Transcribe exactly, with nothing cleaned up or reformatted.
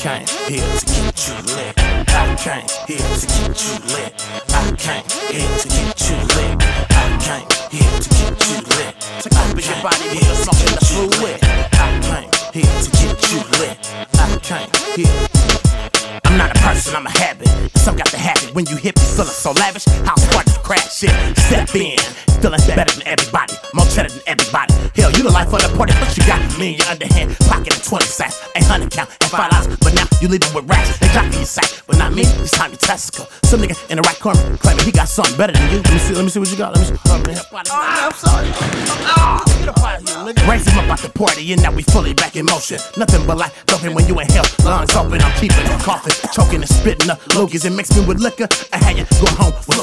came here to get you lit. I came here to get you lit. I came here to get you lit. I came here to get you lit. Take up your body with the smoke and the fluid. I came here to get you lit. I came here. I'm not a person, I'm a habit. Some got the habit when you hit me feeling so lavish. House party, crash shit, step in. Feeling better than everybody, more cheddar than everybody. Hell, you the life of the party, but you got me in your underhand. Pocket of twenty sacks, ain't hundred count, and five dollars. But now you leaving with racks, they jocking your sack. But not me, it's time to testicle. Some nigga in the right corner claiming he got something better than you. Let me see, let me see what you got. Let me see. Oh, man, I'm sorry. Oh, get up out of here, nigga. Raise him up out the party, and now we fully back in motion. Nothing but like dumping when you in hell. Lungs open, I'm keeping it coughing, choking and spitting up loogies. It mixed me with liquor. I had you go home with